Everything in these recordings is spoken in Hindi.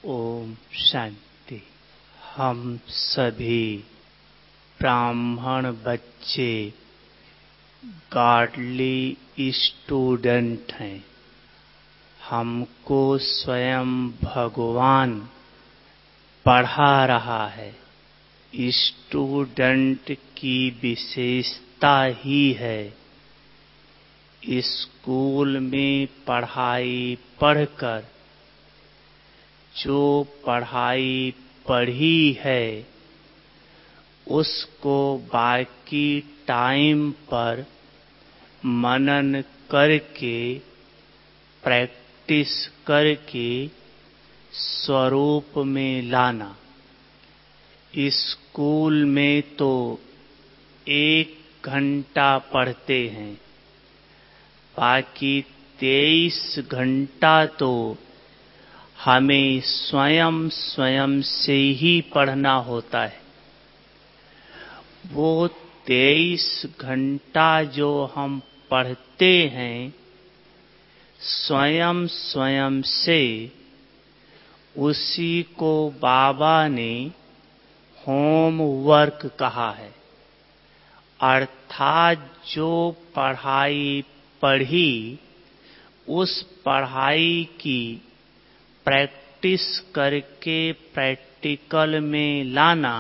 ओम शांति। हम सभी ब्राह्मण बच्चे गॉडली स्टूडेंट हैं। हमको स्वयं भगवान पढ़ा रहा है। स्टूडेंट की विशेषता ही है स्कूल में पढ़ाई पढ़कर जो पढ़ाई पढ़ी है उसको बाकी टाइम पर मनन करके प्रैक्टिस करके स्वरूप में लाना। स्कूल में तो 1 घंटा पढ़ते हैं, बाकी 23 घंटा तो हमें स्वयं से ही पढ़ना होता है। वो 23 घंटा जो हम पढ़ते हैं स्वयं से, उसी को बाबा ने होमवर्क कहा है। अर्थात जो पढ़ाई पढ़ी उस पढ़ाई की प्रैक्टिस करके प्रैक्टिकल में लाना,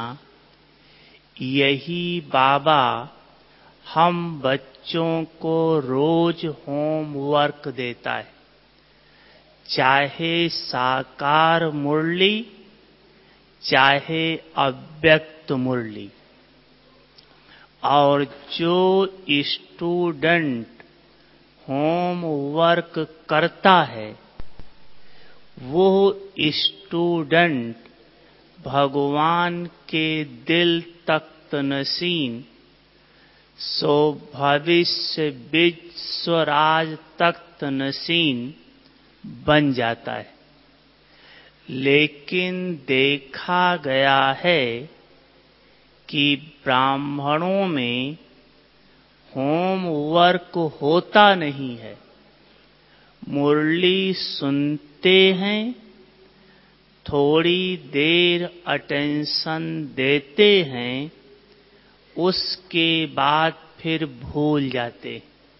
यही बाबा हम बच्चों को रोज होमवर्क देता है। चाहे साकार मुरली चाहे अव्यक्त मुरली। और जो स्टूडेंट होमवर्क करता है वो स्टूडेंट भगवान के दिल तख्त नशीन सो भविष्य विश्वराज तख्त नशीन बन जाता है। लेकिन देखा गया है कि ब्राह्मणों में होमवर्क होता नहीं है। मुरली सुनते हैं, थोड़ी देर अटेंशन देते हैं, उसके बाद फिर भूल जाते।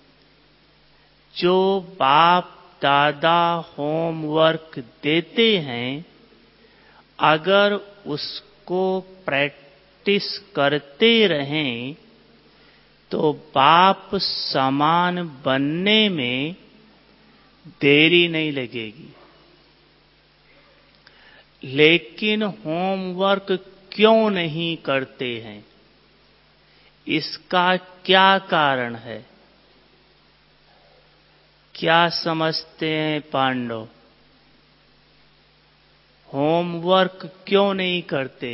जो बाप दादा होमवर्क देते हैं, अगर उसको प्रैक्टिस करते रहें तो बाप समान बनने में देरी नहीं लगेगी। लेकिन होमवर्क क्यों नहीं करते हैं? इसका क्या कारण है? क्या समझते हैं पांडव? होमवर्क क्यों नहीं करते?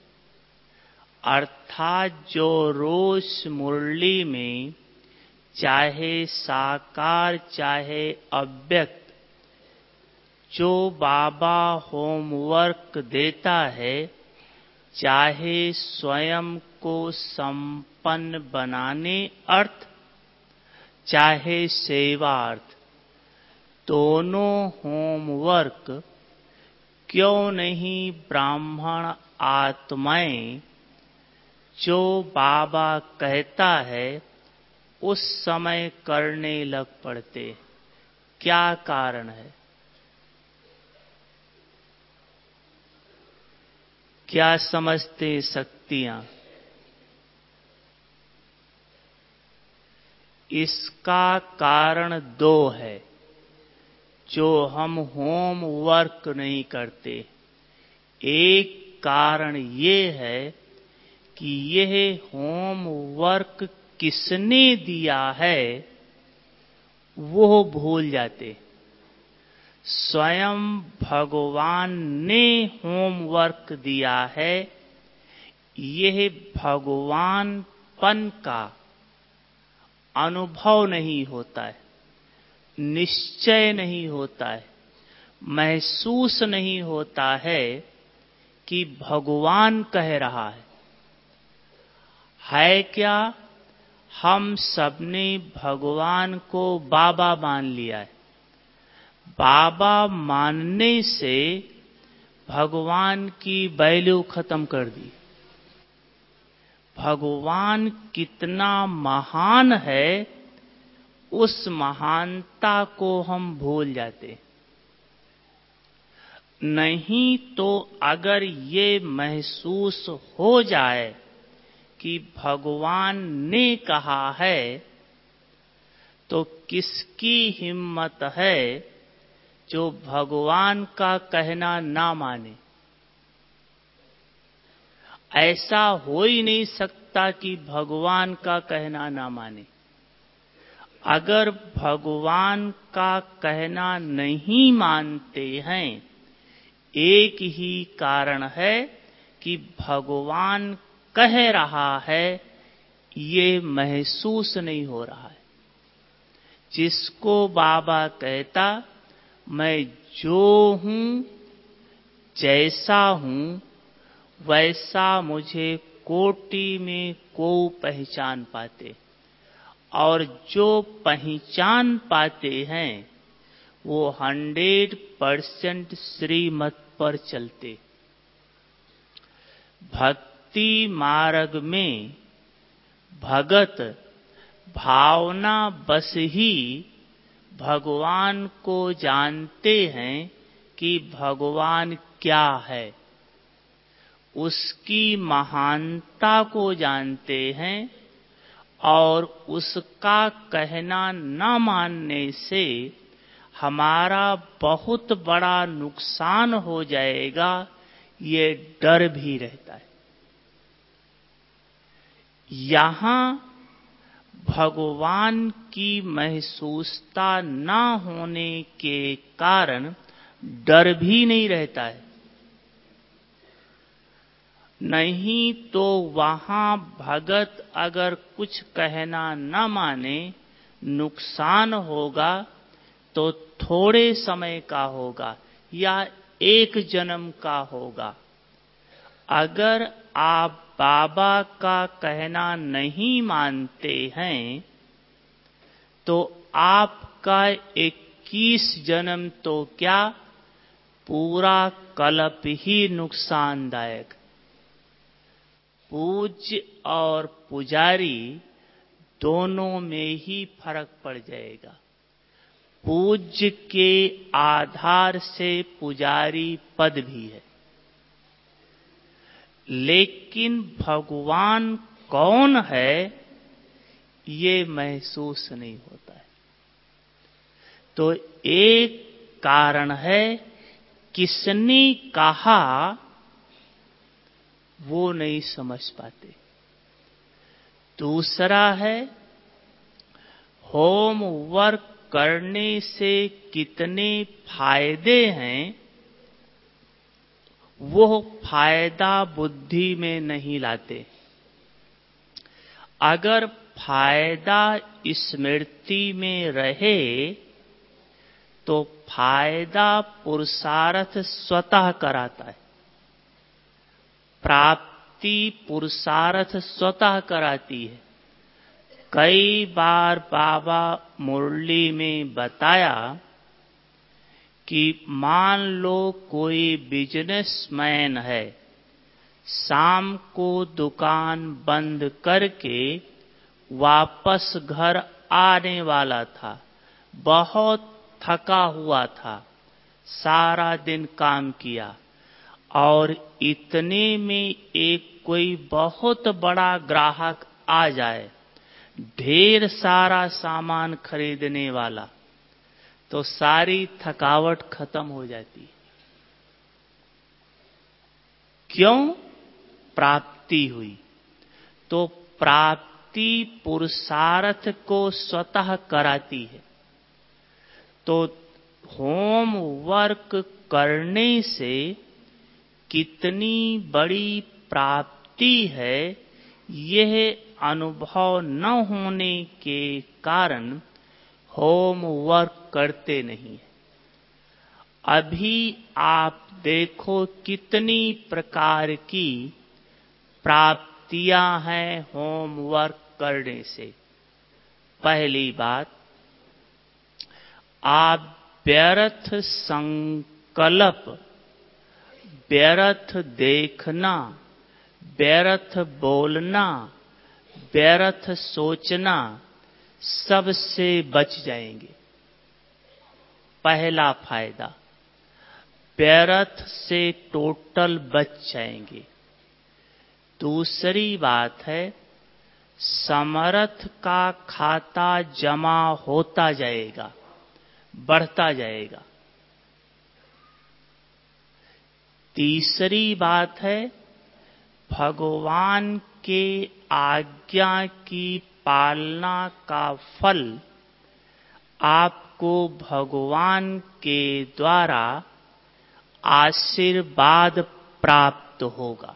अर्थात जो रोज मुरली में चाहे साकार चाहे अव्यक्त जो बाबा होमवर्क देता है, चाहे स्वयं को संपन्न बनाने अर्थ चाहे सेवार्थ, दोनों होमवर्क क्यों नहीं ब्राह्मण आत्माएं जो बाबा कहता है उस समय करने लग पड़ते? क्या कारण है? क्या समझते शक्तियां? इसका कारण 2 है जो हम होमवर्क नहीं करते। एक कारण ये है कि यह होमवर्क किसने दिया है वो भूल जाते। स्वयं भगवान ने होमवर्क दिया है, यह भगवानपन का अनुभव नहीं होता है, निश्चय नहीं होता है, महसूस नहीं होता है कि भगवान कह रहा है क्या? हम सबने भगवान को बाबा मान लिया है। बाबा मानने से भगवान की वैल्यू खत्म कर दी। भगवान कितना महान है, उस महानता को हम भूल जाते। नहीं तो अगर ये महसूस हो जाए कि भगवान ने कहा है, तो किसकी हिम्मत है जो भगवान का कहना ना माने। ऐसा हो ही नहीं सकता कि भगवान का कहना ना माने। अगर भगवान का कहना नहीं मानते हैं, एक ही कारण है कि भगवान कह रहा है, ये महसूस नहीं हो रहा है। जिसको बाबा कहता, मैं जो हूं, जैसा हूं, वैसा मुझे कोटि में को पहचान पाते, और जो पहचान पाते हैं वो 100% श्रीमत पर चलते। भक्ति मार्ग में भगत भावना बस ही भगवान को जानते हैं कि भगवान क्या है, उसकी महानता को जानते हैं, और उसका कहना न मानने से हमारा बहुत बड़ा नुकसान हो जाएगा, ये डर भी रहता है। यहां भगवान की महसूसता न होने के कारण डर भी नहीं रहता है। नहीं तो वहां भगत अगर कुछ कहना न माने, नुकसान होगा तो थोड़े समय का होगा या एक जन्म का होगा। अगर आप बाबा का कहना नहीं मानते हैं, तो आपका 21 जन्म तो क्या, पूरा कल्प ही नुकसानदायक। पूज्य और पुजारी दोनों में ही फर्क पड़ जाएगा। पूज्य के आधार से पुजारी पद भी है, लेकिन भगवान कौन है ये महसूस नहीं होता है। तो एक कारण है किसने कहा वो नहीं समझ पाते। दूसरा है होमवर्क करने से कितने फायदे हैं, वो फायदा बुद्धि में नहीं लाते। अगर फायदा स्मृति में रहे तो फायदा पुरुषार्थ स्वतः कराता है। प्राप्ति पुरुषार्थ स्वतः कराती है। कई बार बाबा मुरली में बताया कि मान लो कोई बिजनेसमैन है, शाम को दुकान बंद करके वापस घर आने वाला था, बहुत थका हुआ था, सारा दिन काम किया, और इतने में एक कोई बहुत बड़ा ग्राहक आ जाए, ढेर सारा सामान खरीदने वाला, तो सारी थकावट खत्म हो जाती है। क्यों? प्राप्ति हुई। तो प्राप्ति पुरुषार्थ को स्वतः कराती है। तो होमवर्क करने से कितनी बड़ी प्राप्ति है, यह अनुभव न होने के कारण होमवर्क करते नहीं। अभी आप देखो कितनी प्रकार की प्राप्तियां हैं होमवर्क करने से। पहली बात, आप व्यर्थ संकल्प व्यर्थ देखना, व्यर्थ बोलना, व्यर्थ सोचना सबसे बच जाएंगे। पहला फायदा, व्यर्थ से टोटल बच जाएंगे। दूसरी बात है, समर्थ का खाता जमा होता जाएगा, बढ़ता जाएगा। तीसरी बात है, भगवान के आज्ञा की पालना का फल आपको भगवान के द्वारा आशीर्वाद प्राप्त होगा।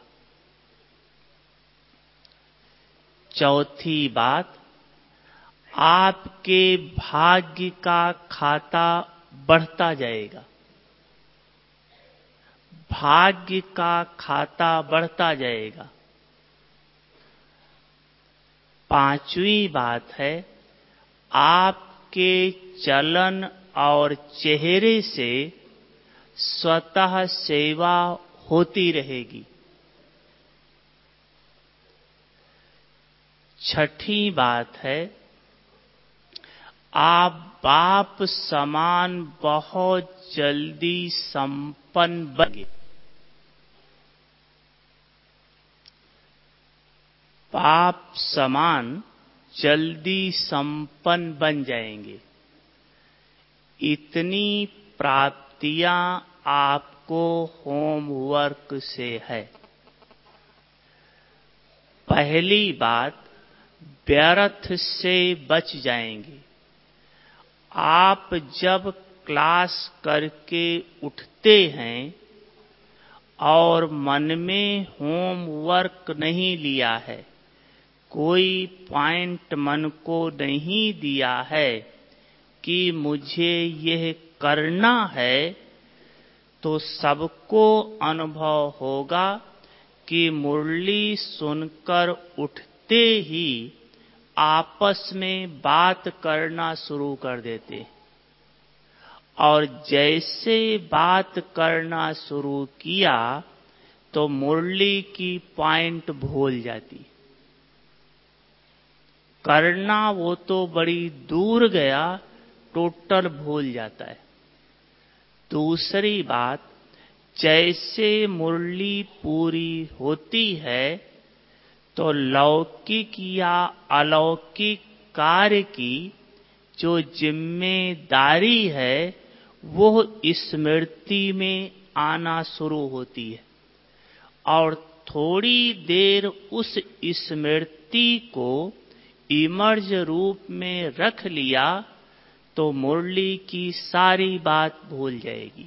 चौथी बात, आपके भाग्य का खाता बढ़ता जाएगा, भाग्य का खाता बढ़ता जाएगा। पांचवी बात है, आपके चलन और चेहरे से स्वतः सेवा होती रहेगी। छठी बात है, आप बाप समान बहुत जल्दी संपन्न बनेंगे। बाप समान जल्दी संपन्न बन जाएंगे। इतनी प्राप्तियां आपको होमवर्क से है। पहली बात, व्यर्थ से बच जाएंगे। आप जब क्लास करके उठते हैं और मन में होमवर्क नहीं लिया है, कोई पॉइंट मन को नहीं दिया है कि मुझे यह करना है, तो सबको अनुभव होगा कि मुरली सुनकर उठते ही आपस में बात करना शुरू कर देते, और जैसे बात करना शुरू किया तो मुरली की पॉइंट भूल जाती। करना वो तो बड़ी दूर गया, टोटल भूल जाता है। दूसरी बात, जैसे मुरली पूरी होती है तो लौकिक या अलौकिक कार्य की जो जिम्मेदारी है वो स्मृति में आना शुरू होती है, और थोड़ी देर उस स्मृति को इमर्ज रूप में रख लिया तो मुरली की सारी बात भूल जाएगी।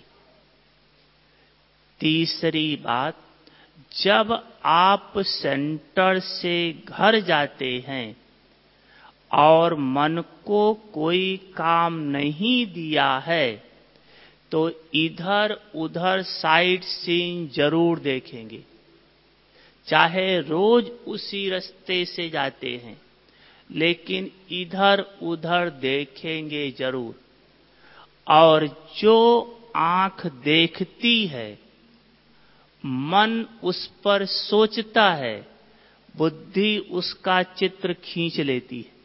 तीसरी बात, जब आप सेंटर से घर जाते हैं और मन को कोई काम नहीं दिया है तो इधर उधर साइड सीन जरूर देखेंगे। चाहे रोज उसी रास्ते से जाते हैं, लेकिन इधर उधर देखेंगे जरूर। और जो आंख देखती है, मन उस पर सोचता है, बुद्धि उसका चित्र खींच लेती है।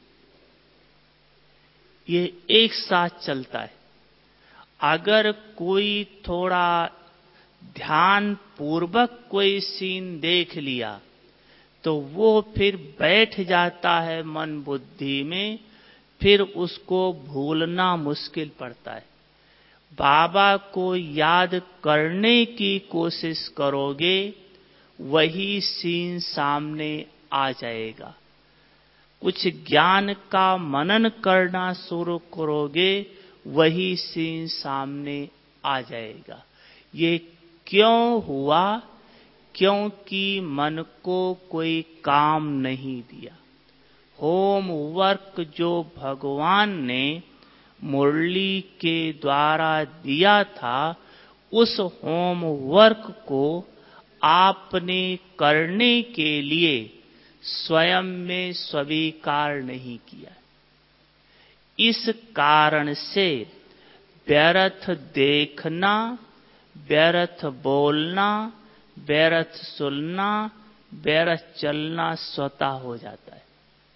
ये एक साथ चलता है। अगर कोई थोड़ा ध्यान पूर्वक कोई सीन देख लिया तो वो फिर बैठ जाता है मन बुद्धि में, फिर उसको भूलना मुश्किल पड़ता है। बाबा को याद करने की कोशिश करोगे, वही सीन सामने आ जाएगा। कुछ ज्ञान का मनन करना शुरू करोगे, वही सीन सामने आ जाएगा। ये क्यों हुआ? क्योंकि मन को कोई काम नहीं दिया। होमवर्क जो भगवान ने मुरली के द्वारा दिया था, उस होमवर्क को आपने करने के लिए स्वयं में स्वीकार नहीं किया। इस कारण से व्यर्थ देखना, व्यर्थ बोलना, व्यर्थ सुनना, व्यर्थ चलना स्वतः हो जाता है।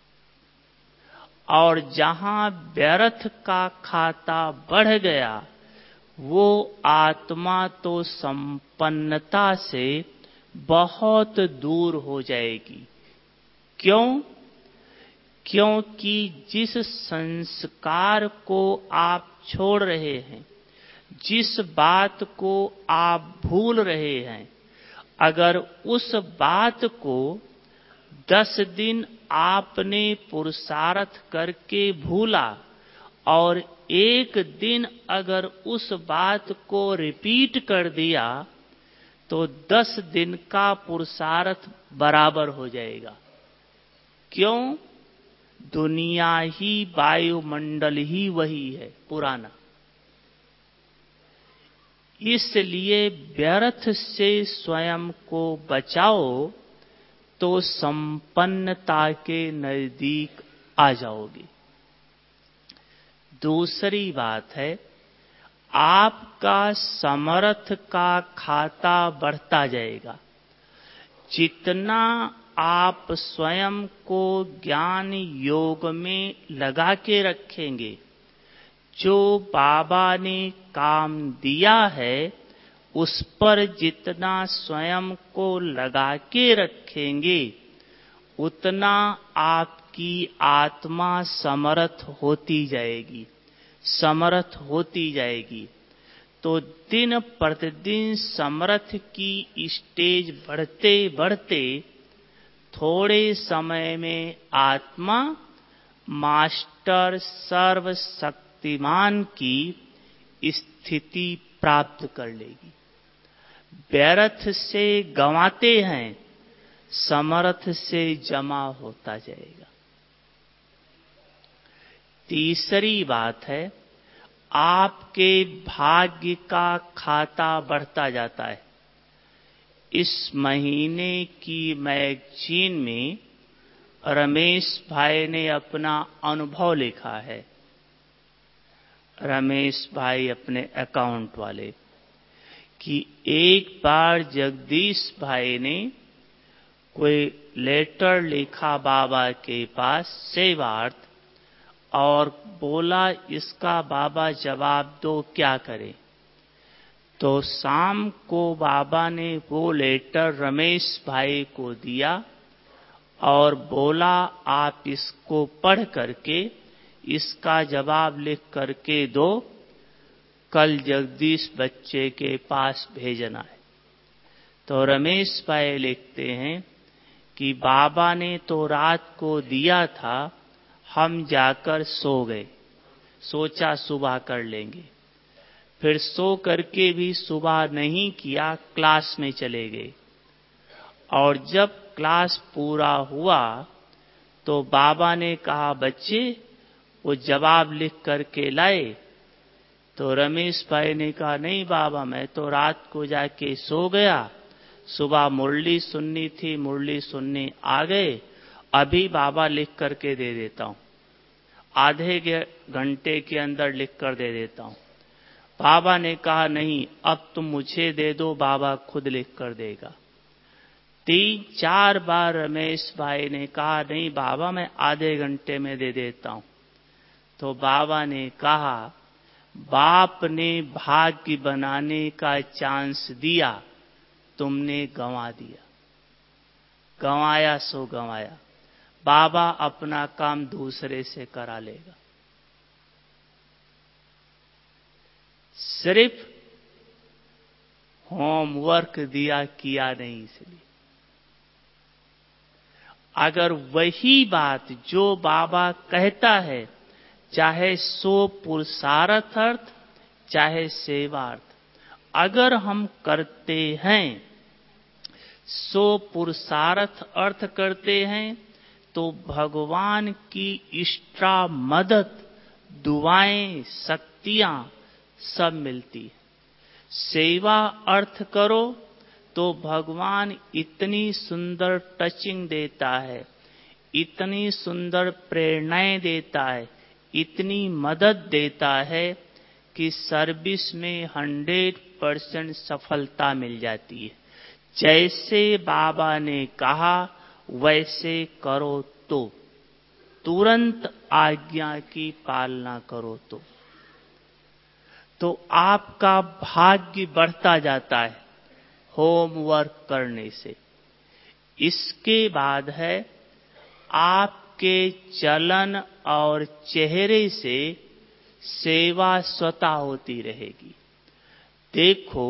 और जहां व्यर्थ का खाता बढ़ गया, वो आत्मा तो संपन्नता से बहुत दूर हो जाएगी। क्यों? क्योंकि जिस संस्कार को आप छोड़ रहे हैं, जिस बात को आप भूल रहे हैं, अगर उस बात को 10 दिन आपने पुरुषार्थ करके भूला और एक दिन अगर उस बात को रिपीट कर दिया, तो 10 दिन का पुरुषार्थ बराबर हो जाएगा। क्यों? दुनिया ही, वायुमंडल ही वही है पुराना। इसलिए व्यर्थ से स्वयं को बचाओ तो संपन्नता के नजदीक आ जाओगे। दूसरी बात है, आपका समर्थ का खाता बढ़ता जाएगा। जितना आप स्वयं को ज्ञान योग में लगा के रखेंगे, जो बाबा ने काम दिया है उस पर जितना स्वयं को लगा के रखेंगे, उतना आपकी आत्मा समर्थ होती जाएगी, समर्थ होती जाएगी। तो दिन प्रतिदिन समर्थ की स्टेज बढ़ते बढ़ते थोड़े समय में आत्मा मास्टर सर्वशक्तिमान की स्थिति प्राप्त कर लेगी। व्यर्थ से गंवाते हैं, समर्थ से जमा होता जाएगा। तीसरी बात है, आपके भाग्य का खाता बढ़ता जाता है। इस महीने की मैगजीन में रमेश भाई ने अपना अनुभव लिखा है। रमेश भाई अपने अकाउंट वाले, कि एक बार जगदीश भाई ने कोई लेटर लिखा बाबा के पास सेवार्थ, और बोला इसका बाबा जवाब दो, क्या करें। तो शाम को बाबा ने वो लेटर रमेश भाई को दिया और बोला आप इसको पढ़ करके इसका जवाब लिख करके दो, कल जगदीश बच्चे के पास भेजना है। तो रमेश भाई लिखते हैं कि बाबा ने तो रात को दिया था, हम जाकर सो गए, सोचा सुबह कर लेंगे। फिर सो करके भी सुबह नहीं किया, क्लास में चले गए। और जब क्लास पूरा हुआ तो बाबा ने कहा बच्चे वो जवाब लिख करके लाए। तो रमेश भाई ने कहा नहीं बाबा, मैं तो रात को जाके सो गया, सुबह मुरली सुननी थी, मुरली सुनने आ गए, अभी बाबा लिख करके दे देता हूं, आधे घंटे के अंदर लिख कर दे देता हूं। बाबा ने कहा नहीं, अब तुम मुझे दे दो, बाबा खुद लिख कर देगा। 3-4 बार रमेश भाई ने कहा नहीं बाबा, मैं आधे घंटे में दे देता हूं। तो बाबा ने कहा बाप ने भाग्य बनाने का चांस दिया, तुमने गंवा दिया, गंवाया सो गंवाया। बाबा अपना काम दूसरे से करा लेगा। सिर्फ होमवर्क दिया, किया नहीं। इसलिए अगर वही बात जो बाबा कहता है, चाहे सो पुरुषार्थ अर्थ चाहे सेवार्थ, अगर हम करते हैं, सो पुरुषार्थ अर्थ करते हैं, तो भगवान की इष्टा मदद, दुआएं, शक्तियां सब मिलती है। सेवा अर्थ करो तो भगवान इतनी सुंदर टचिंग देता है, इतनी सुंदर प्रेरणाएं देता है, इतनी मदद देता है कि सर्विस में 100% सफलता मिल जाती है। जैसे बाबा ने कहा वैसे करो तो, तुरंत आज्ञा की पालना करो तो आपका भाग्य बढ़ता जाता है होमवर्क करने से। इसके बाद है आपके चलन और चेहरे से सेवा स्वतः होती रहेगी। देखो,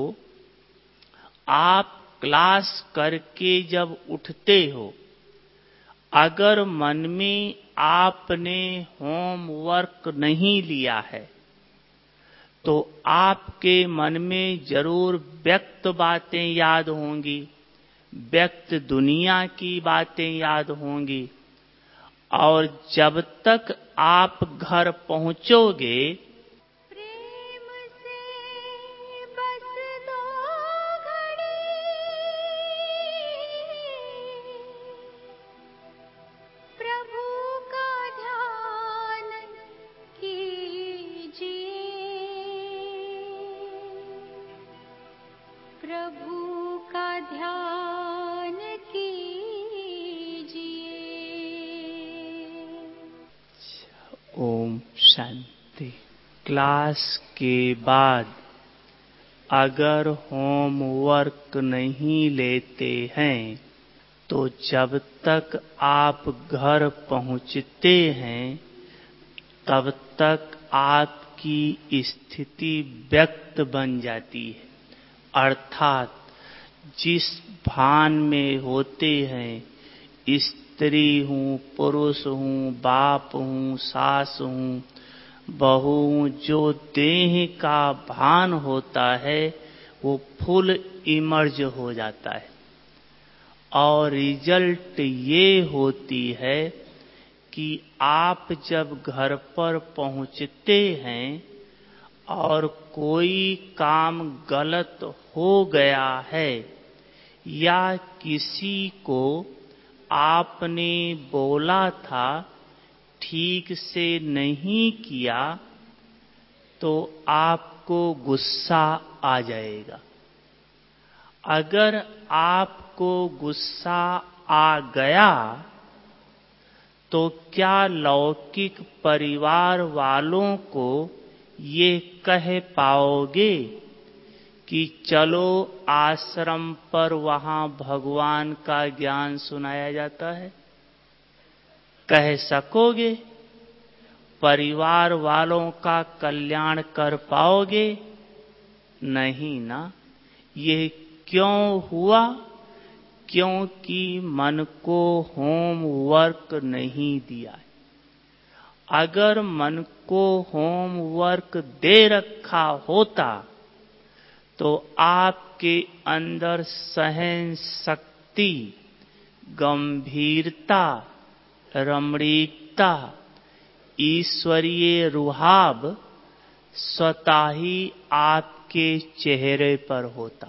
आप क्लास करके जब उठते हो, अगर मन में आपने होमवर्क नहीं लिया है तो आपके मन में जरूर व्यक्त बातें याद होंगी, व्यक्त दुनिया की बातें याद होंगी। और जब तक आप घर पहुंचोगे, प्रेम से बस 2 घड़ी प्रभु का ध्यान कीजिए, प्रभु का ध्यान कीजिए। ओम शांति। क्लास के बाद अगर होमवर्क नहीं लेते हैं तो जब तक आप घर पहुंचते हैं तब तक आपकी स्थिति व्यक्त बन जाती है। अर्थात जिस भान में होते हैं, स्त्री हूँ, पुरुष हूँ, बाप हूँ, सास हूँ, बहू हूँ, जो देह का भान होता है वो फुल इमर्ज हो जाता है। और रिजल्ट ये होती है कि आप जब घर पर पहुंचते हैं और कोई काम गलत हो गया है या किसी को आपने बोला था ठीक से नहीं किया तो आपको गुस्सा आ जाएगा। अगर आपको गुस्सा आ गया तो क्या लौकिक परिवार वालों को ये कह पाओगे कि चलो आश्रम पर वहां भगवान का ज्ञान सुनाया जाता है? कह सकोगे? परिवार वालों का कल्याण कर पाओगे? नहीं ना। ये क्यों हुआ? क्योंकि मन को होमवर्क नहीं दिया। अगर मन को होमवर्क दे रखा होता तो आपके अंदर सहन शक्ति, गंभीरता, रमणीकता, ईश्वरीय रुहाब स्वतः ही आपके चेहरे पर होता।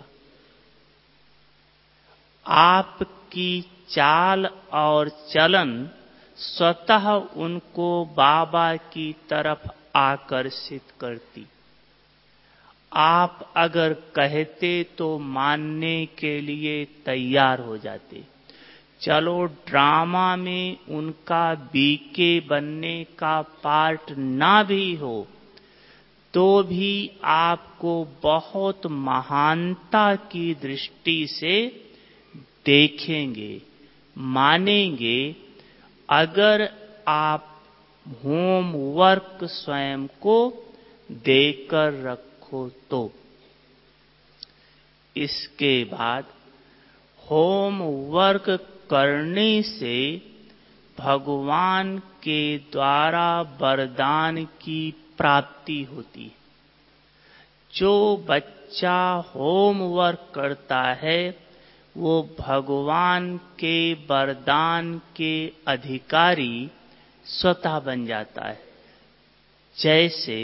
आपकी चाल और चलन स्वतः उनको बाबा की तरफ आकर्षित करती। आप अगर कहते तो मानने के लिए तैयार हो जाते। चलो ड्रामा में उनका बीके बनने का पार्ट ना भी हो तो भी आपको बहुत महानता की दृष्टि से देखेंगे, मानेंगे, अगर आप होमवर्क स्वयं को देकर रखो तो। इसके बाद होमवर्क करने से भगवान के द्वारा वरदान की प्राप्ति होती है। जो बच्चा होमवर्क करता है वो भगवान के वरदान के अधिकारी स्वतः बन जाता है। जैसे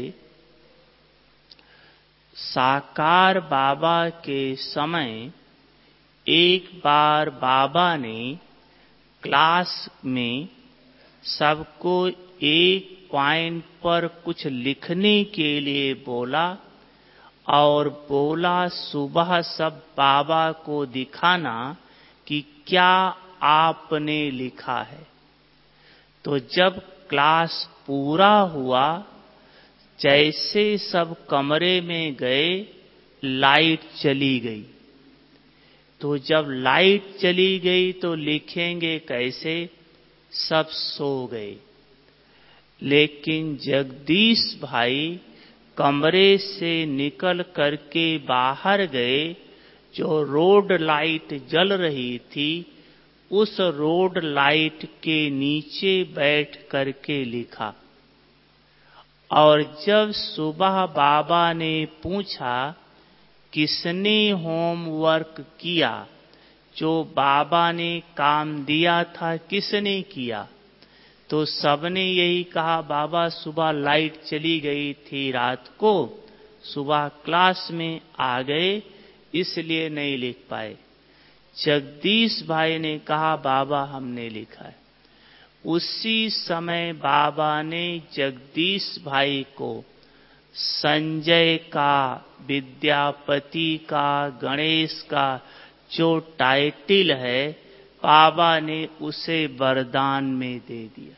साकार बाबा के समय एक बार बाबा ने क्लास में सबको एक पॉइंट पर कुछ लिखने के लिए बोला और बोला सुबह सब बाबा को दिखाना कि क्या आपने लिखा है। तो जब क्लास पूरा हुआ, जैसे सब कमरे में गए, लाइट चली गई। तो जब लाइट चली गई तो लिखेंगे कैसे? सब सो गए। लेकिन जगदीश भाई कमरे से निकल करके बाहर गए। जो रोड लाइट जल रही थी, उस रोड लाइट के नीचे बैठ करके लिखा। और जब सुबह बाबा ने पूछा किसने होमवर्क किया, जो बाबा ने काम दिया था किसने किया, तो सबने यही कहा बाबा सुबह लाइट चली गई थी रात को, सुबह क्लास में आ गए इसलिए नहीं लिख पाए। जगदीश भाई ने कहा बाबा हमने लिखा है। उसी समय बाबा ने जगदीश भाई को संजय का, विद्यापति का, गणेश का जो टाइटल है, बाबा ने उसे वरदान में दे दिया।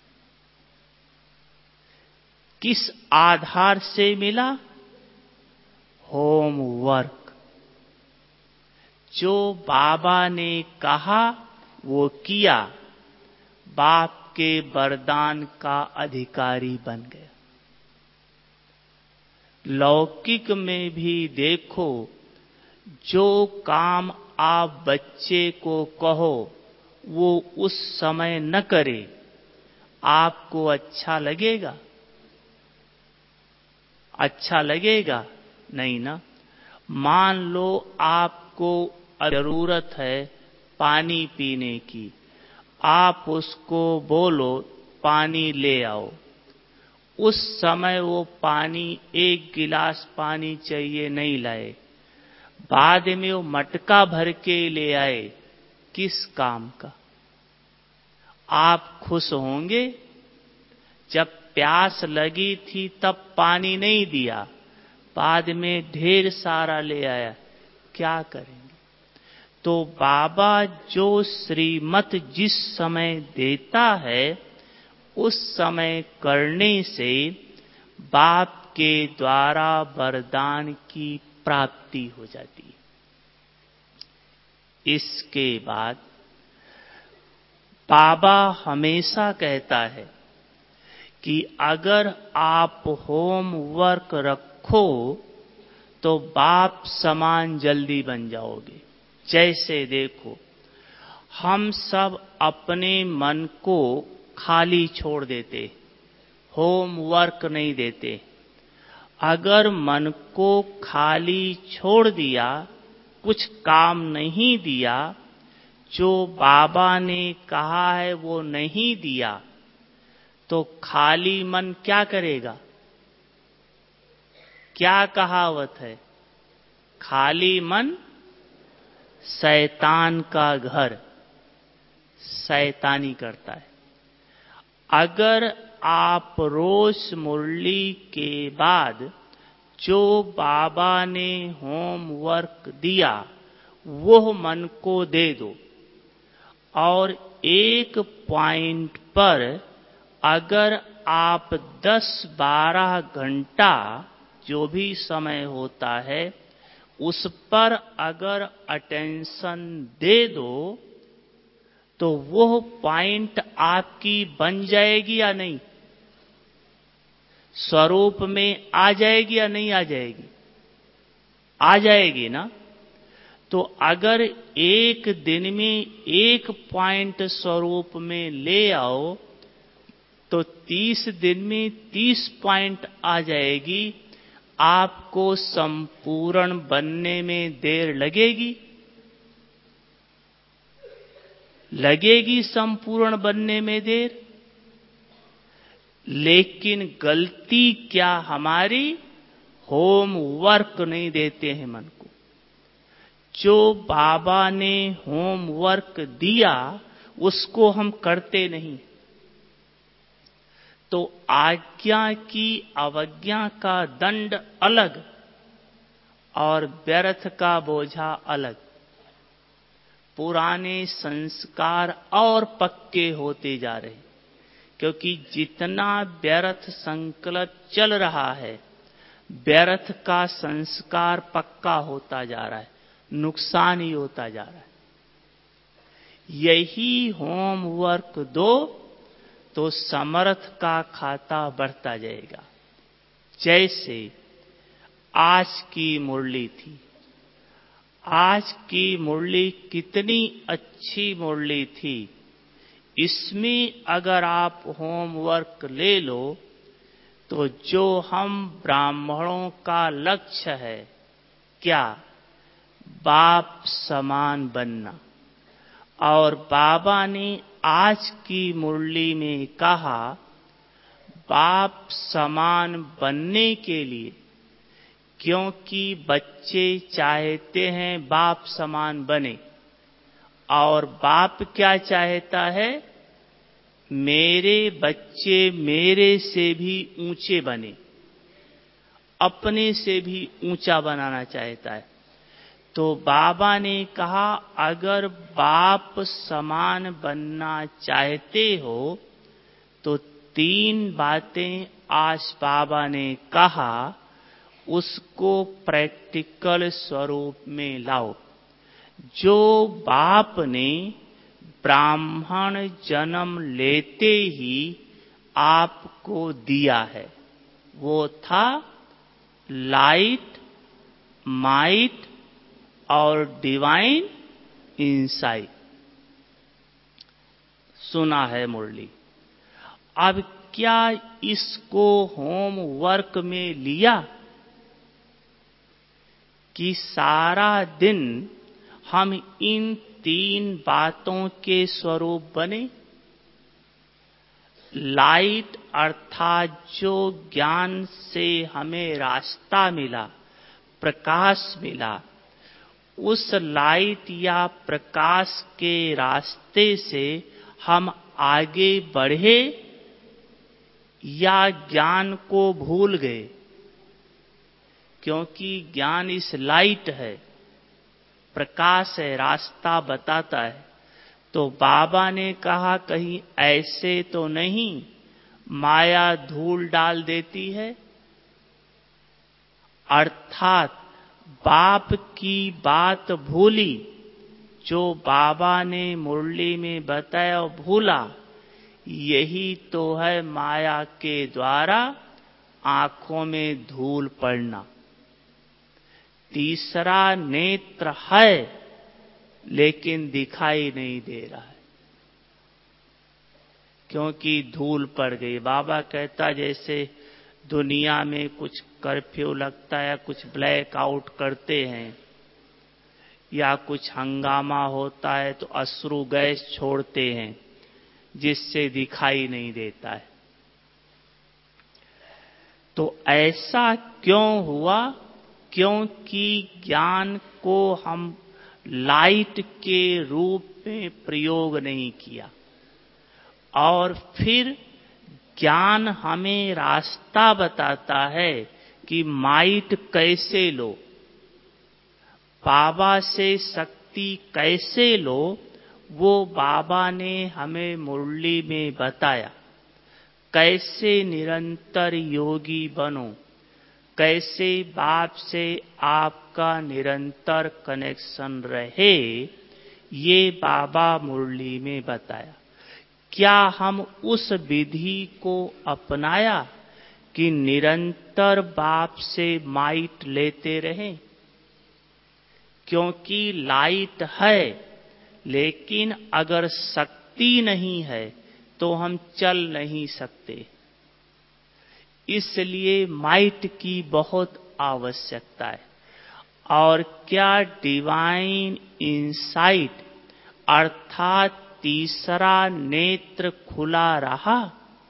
किस आधार से मिला? होमवर्क। जो बाबा ने कहा वो किया, बाप के वरदान का अधिकारी बन गया। लौकिक में भी देखो, जो काम आप बच्चे को कहो वो उस समय न करे, आपको अच्छा लगेगा? अच्छा लगेगा? नहीं ना। मान लो आपको जरूरत है पानी पीने की, आप उसको बोलो पानी ले आओ। उस समय वो पानी, एक गिलास पानी चाहिए, नहीं लाए। बाद में वो मटका भर के ले आए। किस काम का? आप खुश होंगे? जब प्यास लगी थी तब पानी नहीं दिया, बाद में ढेर सारा ले आया, क्या करेंगे? तो बाबा जो श्रीमत जिस समय देता है, उस समय करने से बाप के द्वारा वरदान की प्राप्ति हो जाती है। इसके बाद बाबा हमेशा कहता है कि अगर आप होमवर्क रखो तो बाप समान जल्दी बन जाओगे। जैसे देखो, हम सब अपने मन को खाली छोड़ देते, होमवर्क नहीं देते। अगर मन को खाली छोड़ दिया, कुछ काम नहीं दिया, जो बाबा ने कहा है वो नहीं दिया, तो खाली मन क्या करेगा? क्या कहावत है? खाली मन शैतान का घर, शैतानी करता है। अगर आप रोज मुरली के बाद जो बाबा ने होमवर्क दिया वो मन को दे दो, और एक पॉइंट पर अगर आप 10-12 घंटा जो भी समय होता है उस पर अगर अटेंशन दे दो, तो वो पॉइंट आपकी बन जाएगी या नहीं? स्वरूप में आ जाएगी या नहीं आ जाएगी? आ जाएगी ना। तो अगर एक दिन में एक पॉइंट स्वरूप में ले आओ तो 30 दिन में 30 पॉइंट आ जाएगी। आपको संपूर्ण बनने में देर लगेगी? लगेगी संपूर्ण बनने में देर। लेकिन गलती क्या हमारी? होमवर्क नहीं देते हैं मन को। जो बाबा ने होमवर्क दिया उसको हम करते नहीं। तो आज्ञा की अवज्ञा का दंड अलग, और व्यर्थ का बोझा अलग। पुराने संस्कार और पक्के होते जा रहे, क्योंकि जितना व्यर्थ संकल्प चल रहा है, व्यर्थ का संस्कार पक्का होता जा रहा है, नुकसान ही होता जा रहा है। यही होमवर्क दो तो समर्थ का खाता बढ़ता जाएगा। जैसे आज की मुरली थी, आज की मुरली कितनी अच्छी मुरली थी। इसमें अगर आप होमवर्क ले लो तो जो हम ब्राह्मणों का लक्ष्य है, क्या? बाप समान बनना। और बाबा ने आज की मुरली में कहा, बाप समान बनने के लिए, क्योंकि बच्चे चाहते हैं बाप समान बने, और बाप क्या चाहता है? मेरे बच्चे मेरे से भी ऊंचे बने, अपने से भी ऊंचा बनाना चाहता है। तो बाबा ने कहा, अगर बाप समान बनना चाहते हो तो 3 बातें आज बाबा ने कहा, उसको प्रैक्टिकल स्वरूप में लाओ। जो बाप ने ब्राह्मण जन्म लेते ही आपको दिया है, वो था लाइट, माइट और डिवाइन इंसाइट। सुना है मुरली। अब क्या इसको होमवर्क में लिया कि सारा दिन हम इन 3 बातों के स्वरूप बने? लाइट अर्थात जो ज्ञान से हमें रास्ता मिला, प्रकाश मिला, उस लाइट या प्रकाश के रास्ते से हम आगे बढ़े या ज्ञान को भूल गए? क्योंकि ज्ञान इस लाइट है, प्रकाश है, रास्ता बताता है। तो बाबा ने कहा, कहीं ऐसे तो नहीं माया धूल डाल देती है? अर्थात बाप की बात भूली, जो बाबा ने मुरली में बताया भूला, यही तो है माया के द्वारा आंखों में धूल पड़ना। तीसरा नेत्र है लेकिन दिखाई नहीं दे रहा है, क्योंकि धूल पड़ गई। बाबा कहता, जैसे दुनिया में कुछ कर्फ्यू लगता है, कुछ ब्लैक आउट करते हैं, या कुछ हंगामा होता है तो अश्रु गैस छोड़ते हैं, जिससे दिखाई नहीं देता है। तो ऐसा क्यों हुआ? क्योंकि ज्ञान को हम लाइट के रूप में प्रयोग नहीं किया, और फिर ज्ञान हमें रास्ता बताता है कि माइट कैसे लो, बाबा से शक्ति कैसे लो, वो बाबा ने हमें मुरली में बताया। कैसे निरंतर योगी बनो, कैसे बाप से आपका निरंतर कनेक्शन रहे, ये बाबा मुरली में बताया। क्या हम उस विधि को अपनाया कि निरंतर बाप से माइट लेते रहें? क्योंकि लाइट है, लेकिन अगर शक्ति नहीं है तो हम चल नहीं सकते। इसलिए माइट की बहुत आवश्यकता है। और क्या डिवाइन इंसाइट अर्थात तीसरा नेत्र खुला रहा?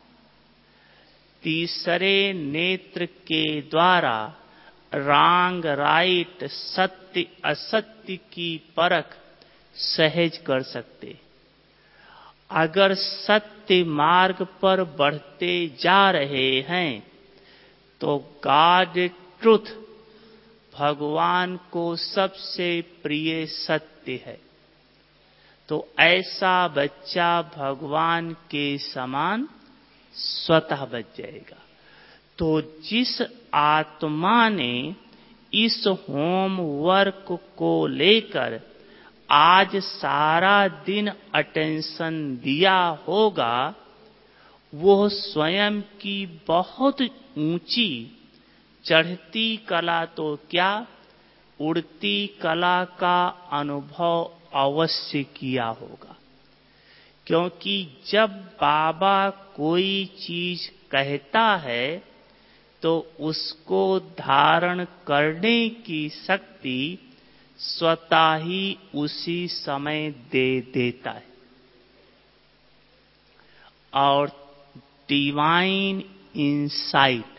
तीसरे नेत्र के द्वारा रॉन्ग राइट, सत्य असत्य की परख सहज कर सकते। अगर सत्य मार्ग पर बढ़ते जा रहे हैं तो गॉड ट्रुथ, भगवान को सबसे प्रिय सत्य है। तो ऐसा बच्चा भगवान के समान स्वतः बच जाएगा। तो जिस आत्मा ने इस होमवर्क को लेकर आज सारा दिन अटेंशन दिया होगा, वो स्वयं की बहुत ऊंची चढ़ती कला तो क्या, उड़ती कला का अनुभव अवश्य किया होगा। क्योंकि जब बाबा कोई चीज कहता है तो उसको धारण करने की शक्ति स्वतः ही उसी समय दे देता है। और डिवाइन इंसाइट,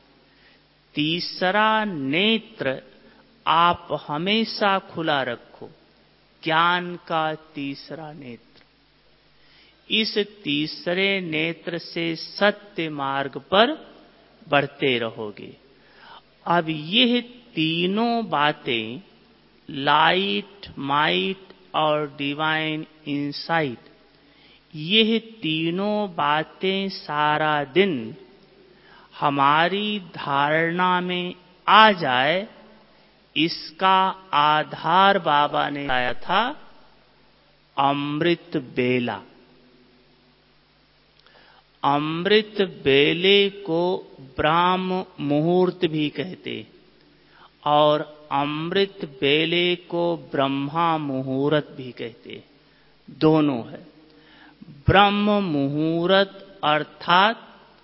तीसरा नेत्र आप हमेशा खुला रखो, ज्ञान का तीसरा नेत्र। इस तीसरे नेत्र से सत्य मार्ग पर बढ़ते रहोगे। अब यह तीनों बातें, लाइट, माइट और डिवाइन इंसाइट, यह तीनों बातें सारा दिन हमारी धारणा में आ जाए, इसका आधार बाबा ने बताया था अमृत बेला। अमृत बेले को ब्राह्म मुहूर्त भी कहते और अमृत बेले को ब्रह्मा मुहूर्त भी कहते, दोनों है। ब्रह्म मुहूर्त अर्थात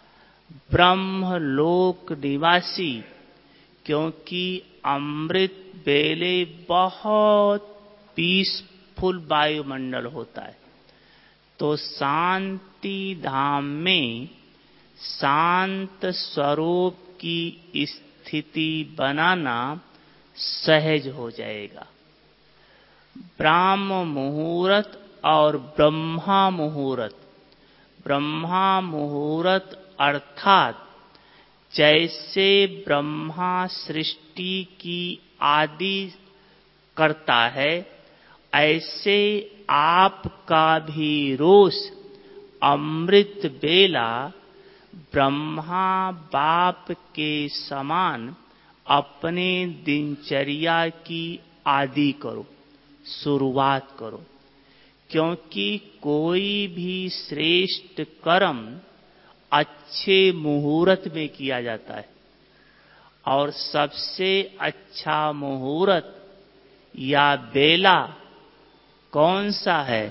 ब्रह्मलोक निवासी, क्योंकि अमृत बेले बहुत पीसफुल वायुमंडल होता है। तो शांति धाम में शांत स्वरूप की स्थिति बनाना सहज हो जाएगा। ब्राह्म मुहूर्त और ब्रह्मा मुहूर्त, ब्रह्मा मुहूर्त अर्थात जैसे ब्रह्मा सृष्टि की आदि करता है, ऐसे आपका भी रोज अमृत बेला ब्रह्मा बाप के समान अपने दिनचर्या की आदि करो, शुरुआत करो। क्योंकि कोई भी श्रेष्ठ कर्म अच्छे मुहूर्त में किया जाता है, और सबसे अच्छा मुहूर्त या बेला कौन सा है?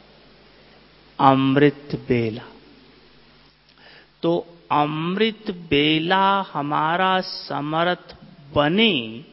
अमृत बेला। तो अमृत बेला हमारा समर्थ बने,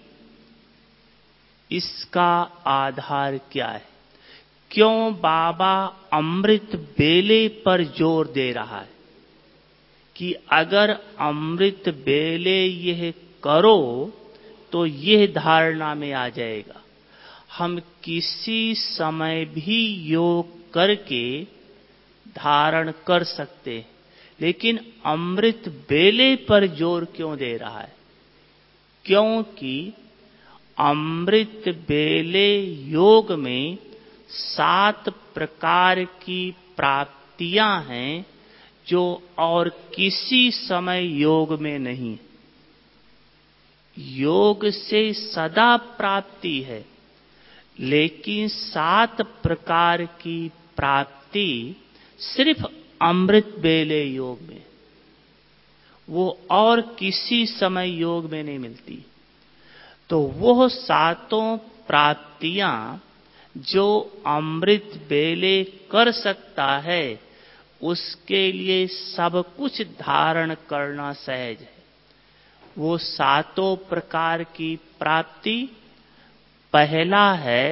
इसका आधार क्या है? क्यों बाबा अमृत बेले पर जोर दे रहा है कि अगर अमृत बेले यह करो तो यह धारणा में आ जाएगा। हम किसी समय भी योग करके धारण कर सकते हैं, लेकिन अमृत बेले पर जोर क्यों दे रहा है? क्योंकि अमृत बेले योग में 7 प्रकार की प्राप्तियां हैं जो और किसी समय योग में नहीं। योग से सदा प्राप्ति है, लेकिन 7 प्रकार की प्राप्ति सिर्फ अमृत बेले योग में, वो और किसी समय योग में नहीं मिलती। तो वो 7 प्राप्तियां जो अमृत बेले कर सकता है, उसके लिए सब कुछ धारण करना सहज है। वो 7 प्रकार की प्राप्ति, पहला है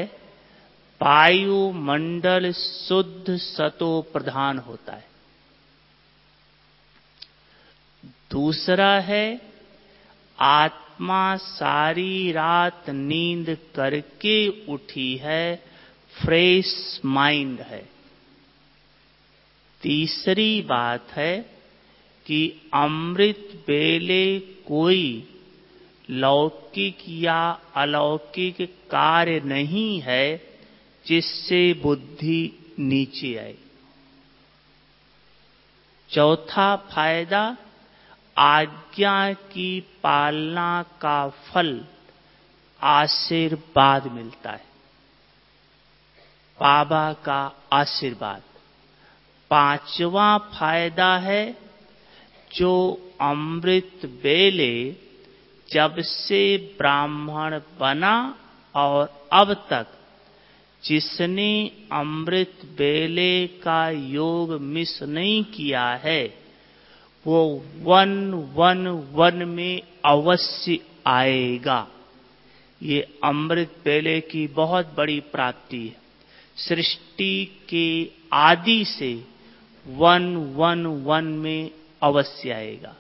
वायुमंडल शुद्ध सतो प्रधान होता है। दूसरा है आत्मा सारी रात नींद करके उठी है, फ्रेश माइंड है। तीसरी बात है कि अमृत बेले कोई लौकिक या अलौकिक कार्य नहीं है जिससे बुद्धि नीचे आए। चौथा फायदा, आज्ञा की पालना का फल आशीर्वाद मिलता है, बाबा का आशीर्वाद। पांचवा फायदा है, जो अमृत बेले जब से ब्राह्मण बना और अब तक जिसने अमृत बेले का योग मिस नहीं किया है, वो वन में अवश्य आएगा। ये अमृत बेले की बहुत बड़ी प्राप्ति है। सृष्टि के आदि से वन में अवश्य आएगा।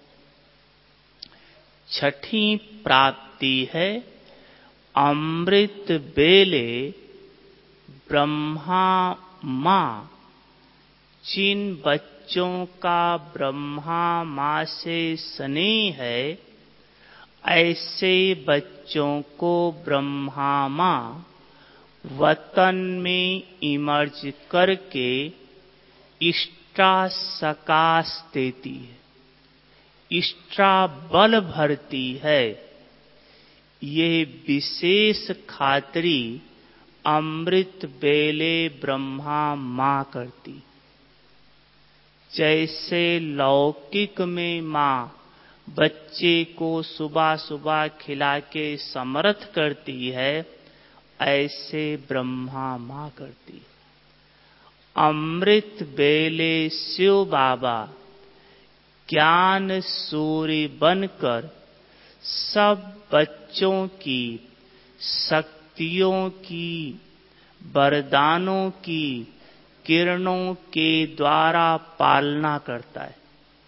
छठी प्राप्ति है, अमृत बेले ब्रह्मा माँ, जिन बच्चों का ब्रह्मा माँ से स्नेह है, ऐसे बच्चों को ब्रह्मा माँ वतन में इमर्ज करके इष्टा सकाश देती है, इष्टा बल भरती है। ये विशेष खातरी अमृत बेले ब्रह्मा माँ करती। जैसे लौकिक में माँ बच्चे को सुबह सुबह खिला के समर्थ करती है, ऐसे ब्रह्मा माँ करती। अमृत बेले शिव बाबा ज्ञान सूर्य बनकर सब बच्चों की शक्तियों की, वरदानों की किरणों के द्वारा पालना करता है।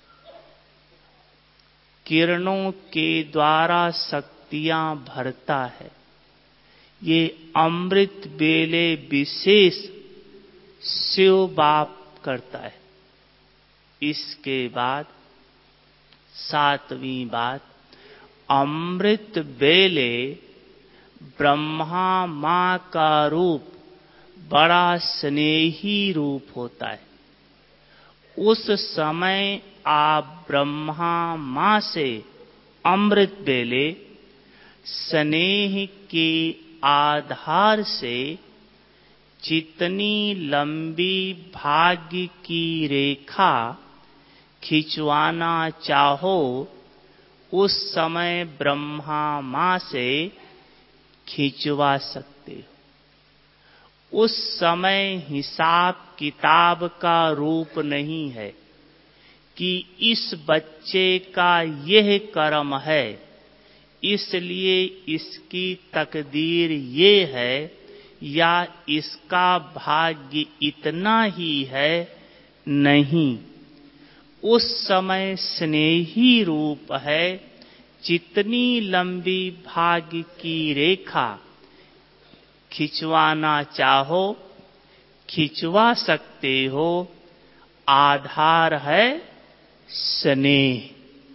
किरणों के द्वारा शक्तियां भरता है। ये अमृत बेले विशेष शिव बाप करता है। इसके बाद सातवीं बात, अमृत बेले ब्रह्मा माँ का रूप बड़ा स्नेही रूप होता है। उस समय आप ब्रह्मा माँ से अमृत बेले स्नेह के आधार से जितनी लंबी भाग्य की रेखा खिंचवाना चाहो, उस समय ब्रह्मा माँ से खिंचवा सकते हो। उस समय हिसाब किताब का रूप नहीं है कि इस बच्चे का यह कर्म है, इसलिए इसकी तकदीर ये है, या इसका भाग्य इतना ही है। नहीं, उस समय स्नेही रूप है। जितनी लंबी भाग्य की रेखा खिंचवाना चाहो खिंचवा सकते हो। आधार है स्नेह।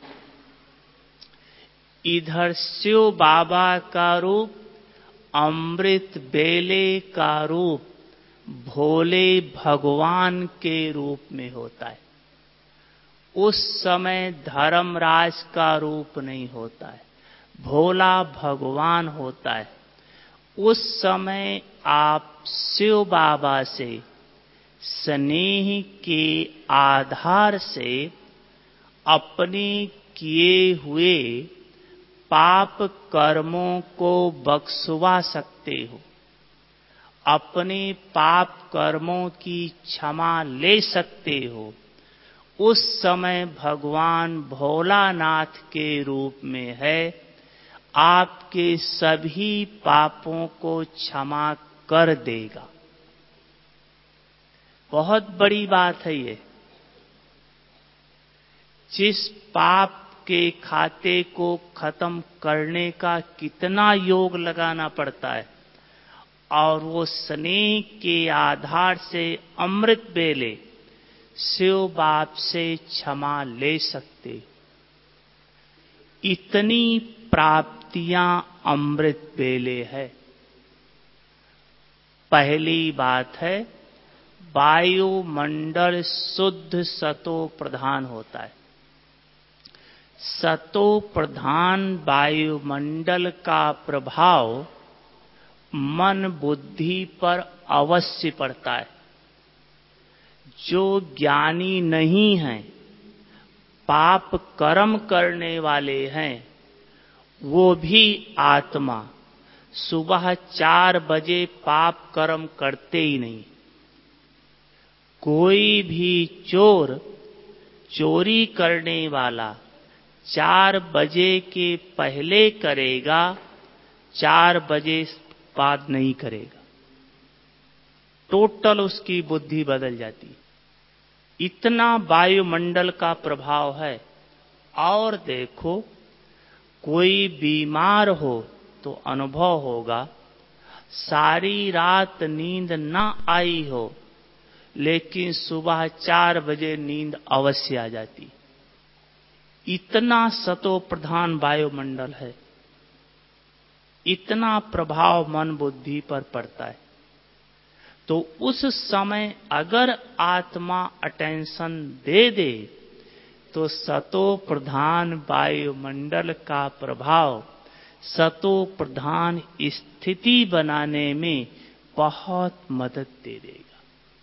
इधर शिव बाबा का रूप, अमृत बेले का रूप भोले भगवान के रूप में होता है। उस समय धर्मराज का रूप नहीं होता है, भोला भगवान होता है। उस समय आप शिव बाबा से स्नेह के आधार से अपने किए हुए पाप कर्मों को बख्शवा सकते हो, अपने पाप कर्मों की क्षमा ले सकते हो। उस समय भगवान भोलानाथ के रूप में है, आपके सभी पापों को क्षमा कर देगा। बहुत बड़ी बात है ये। जिस पाप के खाते को खत्म करने का कितना योग लगाना पड़ता है, और वो स्नेह के आधार से अमृत बेले शिव बाप से क्षमा ले सकते। इतनी प्राप्ति प्राप्तियां अमृत बेले है। पहली बात है, वायुमंडल शुद्ध सतो प्रधान होता है। सतो प्रधान वायुमंडल का प्रभाव मन बुद्धि पर अवश्य पड़ता है। जो ज्ञानी नहीं हैं, पाप कर्म करने वाले हैं, वो भी आत्मा सुबह 4 बजे पाप कर्म करते ही नहीं। कोई भी चोर चोरी करने वाला 4 बजे के पहले करेगा, 4 बजे बाद नहीं करेगा। टोटल उसकी बुद्धि बदल जाती है। इतना वायुमंडल का प्रभाव है। और देखो, कोई बीमार हो तो अनुभव होगा, सारी रात नींद ना आई हो, लेकिन सुबह 4 बजे नींद अवश्य आ जाती। इतना सतो प्रधान वायुमंडल है, इतना प्रभाव मन बुद्धि पर पड़ता है। तो उस समय अगर आत्मा अटेंशन दे दे तो सतो प्रधान वायुमंडल का प्रभाव सतो प्रधान स्थिति बनाने में बहुत मदद दे देगा।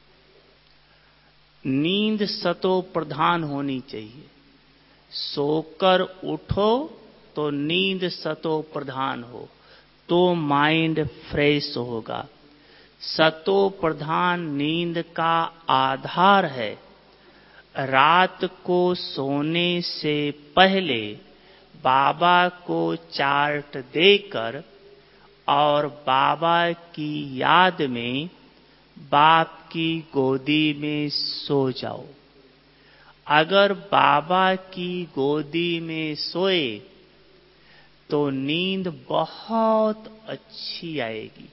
नींद सतो प्रधान होनी चाहिए। सोकर उठो तो नींद सतो प्रधान हो, तो माइंड फ्रेश होगा। सतो प्रधान नींद का आधार है। रात को सोने से पहले बाबा को चार्ट देकर और बाबा की याद में बाप की गोदी में सो जाओ। अगर बाबा की गोदी में सोए तो नींद बहुत अच्छी आएगी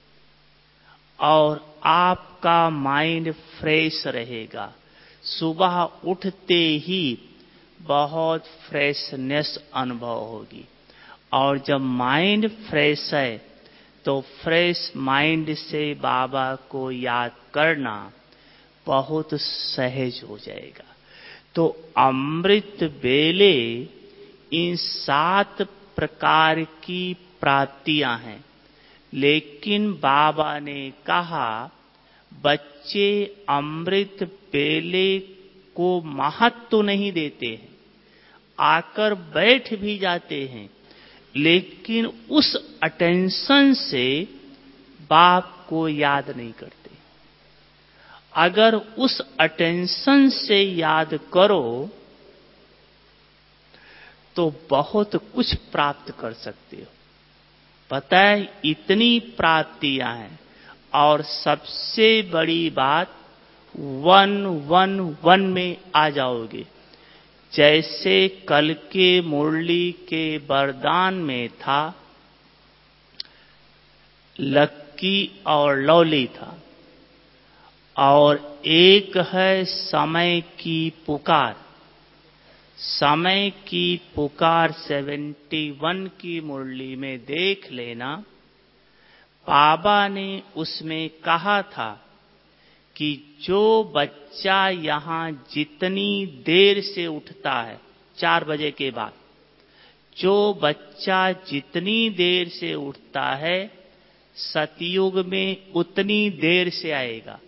और आपका माइंड फ्रेश रहेगा। सुबह उठते ही बहुत फ्रेशनेस अनुभव होगी। और जब माइंड फ्रेश है तो फ्रेश माइंड से बाबा को याद करना बहुत सहज हो जाएगा। तो अमृत बेले इन 7 प्रकार की प्राप्तियां हैं। लेकिन बाबा ने कहा, बच्चे अमृत बेले को महत्व नहीं देते हैं, आकर बैठ भी जाते हैं, लेकिन उस अटेंशन से बाप को याद नहीं करते। अगर उस अटेंशन से याद करो तो बहुत कुछ प्राप्त कर सकते हो। पता है, इतनी प्राप्तियां हैं। और सबसे बड़ी बात 1-1-1 में आ जाओगे। जैसे कल के मुरली के वरदान में था, लक्की और लौली था, और एक है समय की पुकार। समय की पुकार 71 की मुरली में देख लेना। बाबा ने उसमें कहा था कि जो बच्चा यहां जितनी देर से उठता है, 4 बजे के बाद, जो बच्चा जितनी देर से उठता है, सतयुग में उतनी देर से आएगा।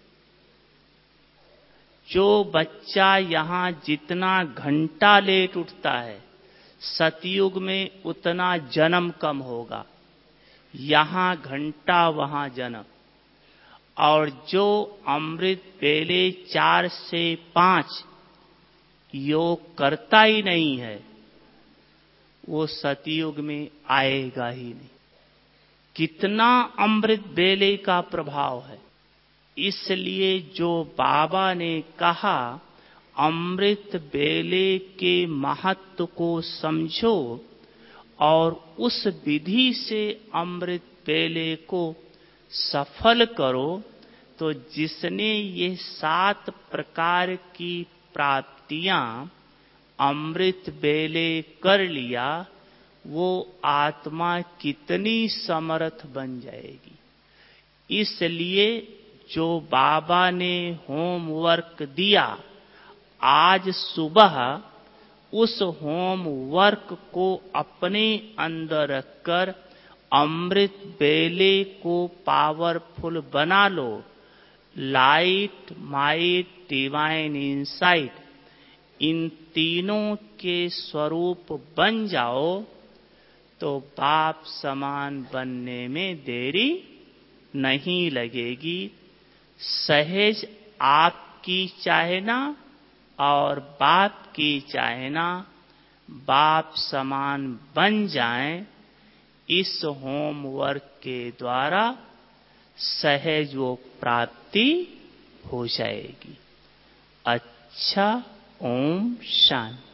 जो बच्चा यहां जितना घंटा लेट उठता है, सतयुग में उतना जन्म कम होगा। यहां घंटा वहां जन्म। और जो अमृत बेले 4 से 5 योग करता ही नहीं है, वो सतयुग में आएगा ही नहीं। कितना अमृत बेले का प्रभाव है। इसलिए जो बाबा ने कहा, अमृत बेले के महत्व को समझो और उस विधि से अमृत बेले को सफल करो, तो जिसने ये 7 प्रकार की प्राप्तियां अमृत बेले कर लिया, वो आत्मा कितनी समर्थ बन जाएगी। इसलिए जो बाबा ने होमवर्क दिया, आज सुबह उस होमवर्क को अपने अंदर रखकर अमृत बेले को पावरफुल बना लो। लाइट, माइट, डिवाइन इंसाइट, इन तीनों के स्वरूप बन जाओ तो बाप समान बनने में देरी नहीं लगेगी। सहज आपकी चाहना और बाप की चाहना बाप समान बन जाएं, इस होमवर्क के द्वारा सहज वो प्राप्ति हो जाएगी। अच्छा, ओम शांति।